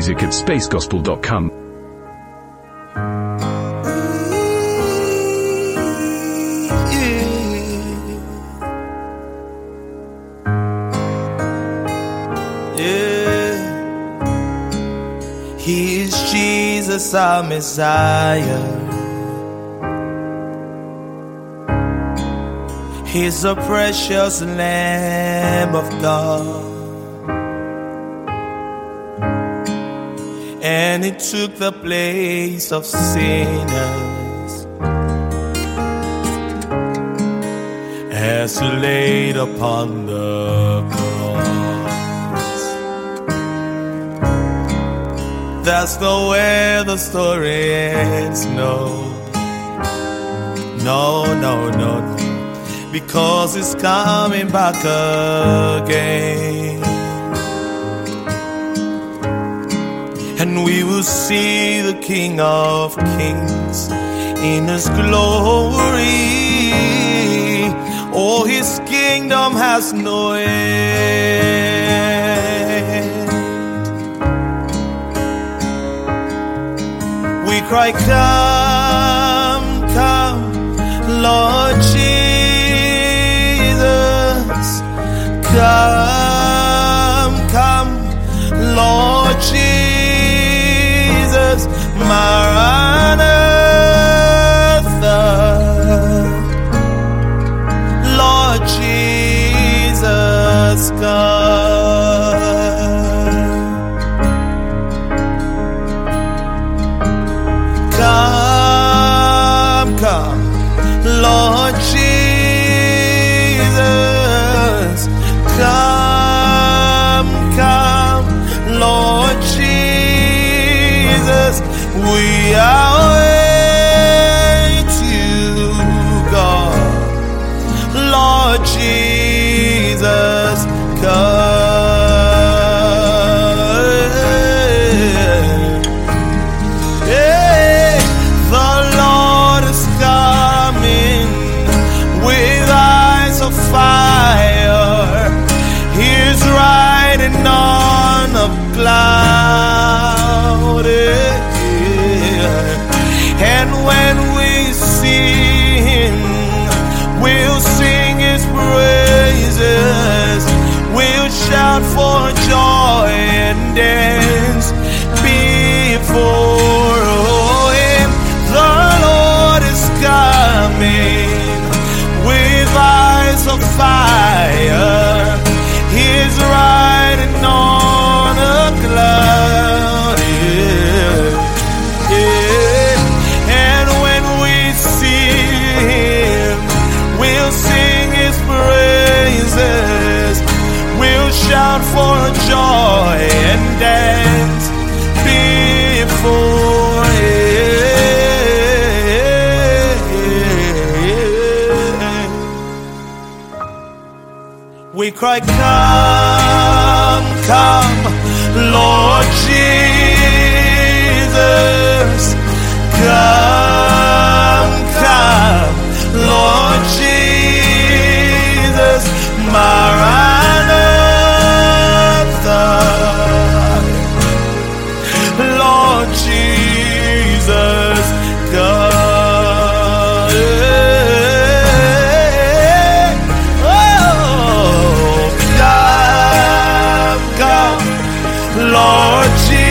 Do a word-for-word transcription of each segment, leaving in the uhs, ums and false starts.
music at space gospel dot com. He is Jesus, our Messiah. He's a precious Lamb of God, and He took the place of sinners as He laid upon the cross. That's the way the story ends. No, no, no, no, no. Because He's coming back again, and we will see the King of Kings in His glory. Oh, His kingdom has no end. We cry, come, come, Lord Jesus. Come, come, Lord Jesus, Maranatha. Lord Jesus, come. Come, come, Lord Jesus. Come, come, Lord Jesus, we are waiting to God. Lord Jesus, come. Hey, the Lord is coming with eyes of fire. He's riding on a cloud, and when we see Him, we'll sing His praises. We'll shout for joy and dance before Him. The Lord is coming with eyes of fire. He's riding on a cloud, yeah, yeah. And when we see Him, we'll sing His praises. We'll shout for joy and dance before Him. We cry, come, come, Lord Jesus. Come, come, Lord Jesus, Maranatha. Lord Jesus, come. Lord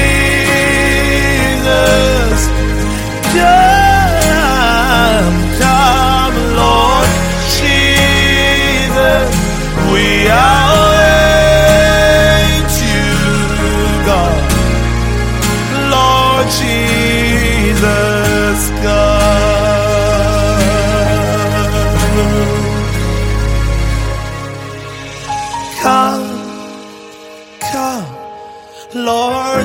Jesus, come, come, Lord Jesus, we are waiting to God. Lord Jesus, come, come, come. Lord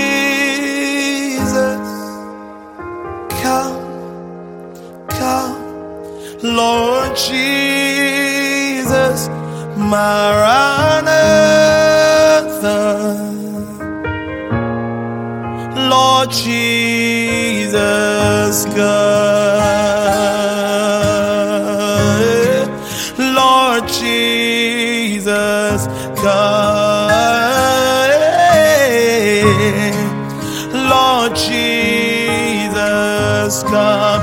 Jesus, come, come, Lord Jesus, Maranatha. Lord Jesus, come. Lord Jesus, come. Lord Jesus, come.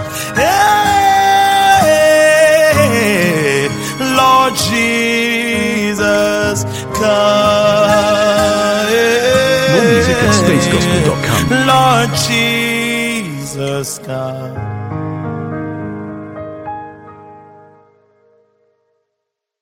Hey, Lord Jesus, come. More music at space gospel dot com. Lord Jesus, come.